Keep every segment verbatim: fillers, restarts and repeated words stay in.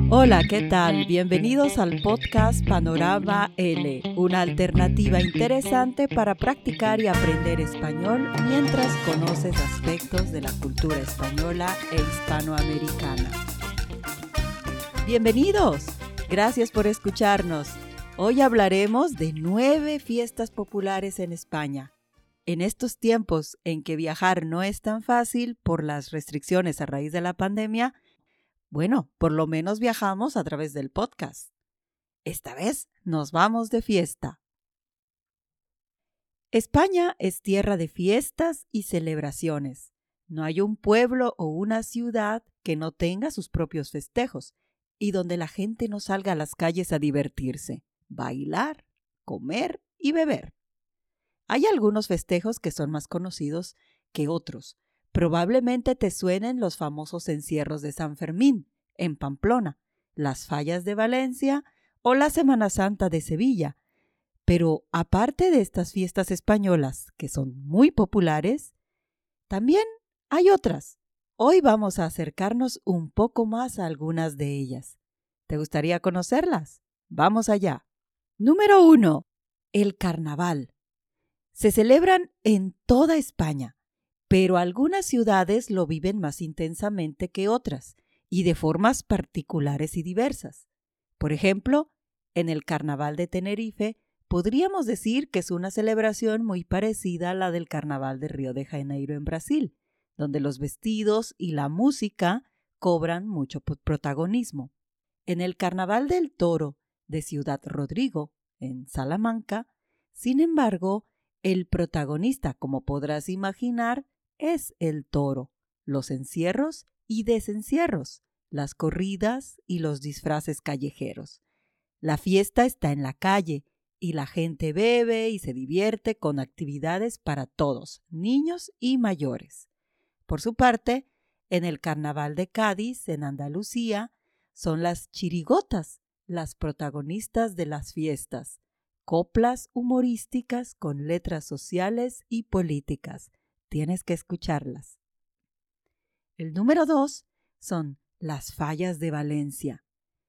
Hola, ¿qué tal? Bienvenidos al podcast Panorama L, una alternativa interesante para practicar y aprender español mientras conoces aspectos de la cultura española e hispanoamericana. Bienvenidos, gracias por escucharnos. Hoy hablaremos de nueve fiestas populares en España. En estos tiempos en que viajar no es tan fácil por las restricciones a raíz de la pandemia, bueno, por lo menos viajamos a través del podcast. Esta vez nos vamos de fiesta. España es tierra de fiestas y celebraciones. No hay un pueblo o una ciudad que no tenga sus propios festejos y donde la gente no salga a las calles a divertirse, bailar, comer y beber. Hay algunos festejos que son más conocidos que otros. Probablemente te suenen los famosos encierros de San Fermín, en Pamplona, las fallas de Valencia o la Semana Santa de Sevilla. Pero aparte de estas fiestas españolas, que son muy populares, también hay otras. Hoy vamos a acercarnos un poco más a algunas de ellas. ¿Te gustaría conocerlas? Vamos allá. Número uno. El Carnaval. Se celebran en toda España, pero algunas ciudades lo viven más intensamente que otras y de formas particulares y diversas. Por ejemplo, en el Carnaval de Tenerife podríamos decir que es una celebración muy parecida a la del Carnaval de Río de Janeiro en Brasil, donde los vestidos y la música cobran mucho protagonismo. En el Carnaval del Toro de Ciudad Rodrigo, en Salamanca, sin embargo, el protagonista, como podrás imaginar, es el toro, los encierros y desencierros, las corridas y los disfraces callejeros. La fiesta está en la calle y la gente bebe y se divierte con actividades para todos, niños y mayores. Por su parte, en el Carnaval de Cádiz, en Andalucía, son las chirigotas las protagonistas de las fiestas. Coplas humorísticas con letras sociales y políticas. Tienes que escucharlas. El número dos son las fallas de Valencia.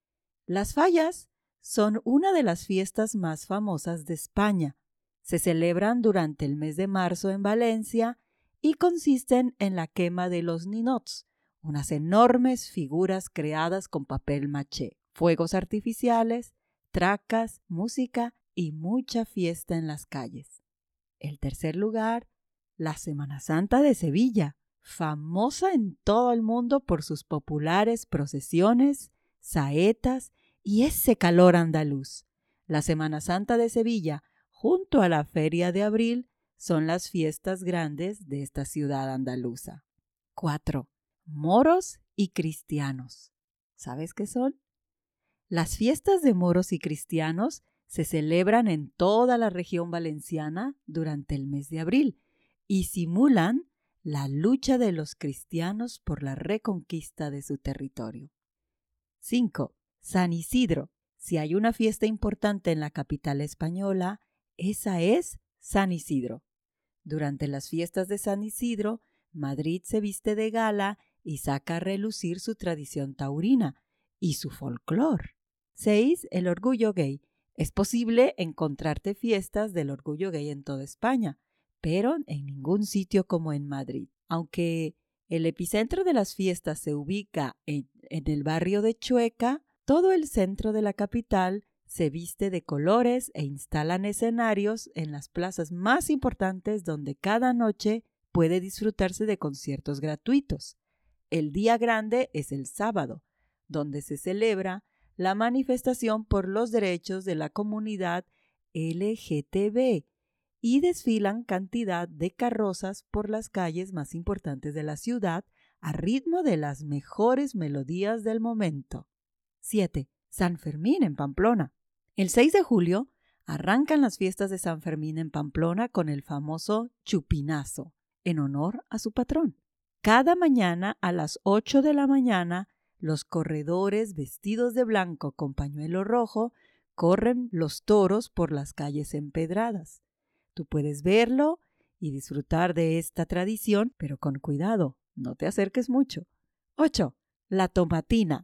Las fallas son una de las fiestas más famosas de España. Se celebran durante el mes de marzo en Valencia y consisten en la quema de los ninots, unas enormes figuras creadas con papel maché, fuegos artificiales, tracas, música y mucha fiesta en las calles. El tercer lugar, la Semana Santa de Sevilla, famosa en todo el mundo por sus populares procesiones, saetas y ese calor andaluz. La Semana Santa de Sevilla, junto a la Feria de Abril, son las fiestas grandes de esta ciudad andaluza. cuatro. Moros y cristianos. ¿Sabes qué son? Las fiestas de moros y cristianos se celebran en toda la región valenciana durante el mes de abril y simulan la lucha de los cristianos por la reconquista de su territorio. cinco. San Isidro. Si hay una fiesta importante en la capital española, esa es San Isidro. Durante las fiestas de San Isidro, Madrid se viste de gala y saca a relucir su tradición taurina y su folclore. seis. El orgullo gay. Es posible encontrarte fiestas del orgullo gay en toda España, pero en ningún sitio como en Madrid. Aunque el epicentro de las fiestas se ubica en, en el barrio de Chueca, todo el centro de la capital se viste de colores e instalan escenarios en las plazas más importantes donde cada noche puede disfrutarse de conciertos gratuitos. El día grande es el sábado, donde se celebra la manifestación por los derechos de la comunidad L G T B y desfilan cantidad de carrozas por las calles más importantes de la ciudad a ritmo de las mejores melodías del momento. siete. San Fermín en Pamplona. El seis de julio arrancan las fiestas de San Fermín en Pamplona con el famoso chupinazo, en honor a su patrón. Cada mañana a las ocho de la mañana, los corredores vestidos de blanco con pañuelo rojo corren los toros por las calles empedradas. Tú puedes verlo y disfrutar de esta tradición, pero con cuidado, no te acerques mucho. ocho. La tomatina.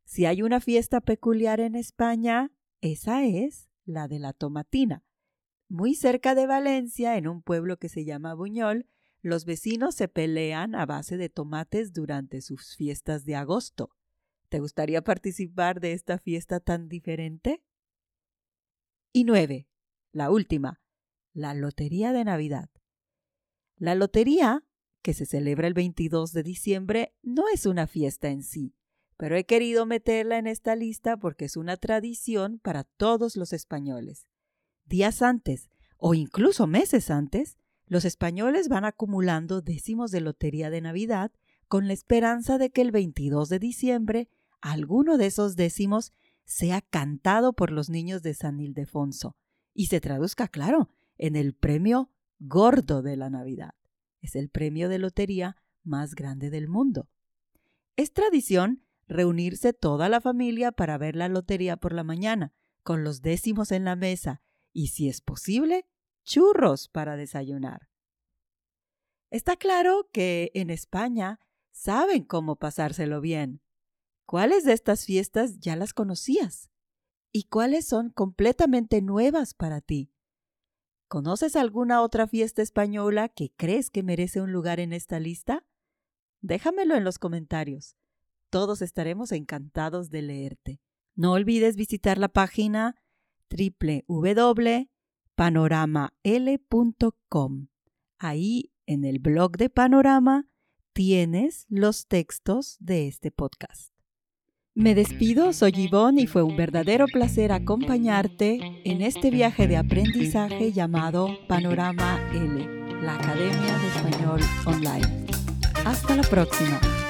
Si hay una fiesta peculiar en España, esa es la de la tomatina. Muy cerca de Valencia, en un pueblo que se llama Buñol, los vecinos se pelean a base de tomates durante sus fiestas de agosto. ¿Te gustaría participar de esta fiesta tan diferente? Y nueve, la última, la Lotería de Navidad. La lotería, que se celebra el veintidós de diciembre, no es una fiesta en sí, pero he querido meterla en esta lista porque es una tradición para todos los españoles. Días antes, o incluso meses antes, los españoles van acumulando décimos de lotería de Navidad con la esperanza de que el veintidós de diciembre alguno de esos décimos sea cantado por los niños de San Ildefonso y se traduzca, claro, en el premio gordo de la Navidad. Es el premio de lotería más grande del mundo. Es tradición reunirse toda la familia para ver la lotería por la mañana, con los décimos en la mesa y, si es posible, churros para desayunar. Está claro que en España saben cómo pasárselo bien. ¿Cuáles de estas fiestas ya las conocías? ¿Y cuáles son completamente nuevas para ti? ¿Conoces alguna otra fiesta española que crees que merece un lugar en esta lista? Déjamelo en los comentarios. Todos estaremos encantados de leerte. No olvides visitar la página doble u doble u doble u punto panorama l punto com. Ahí, en el blog de Panorama, tienes los textos de este podcast. Me despido, soy Yvonne y fue un verdadero placer acompañarte en este viaje de aprendizaje llamado Panorama L, la Academia de Español Online. Hasta la próxima.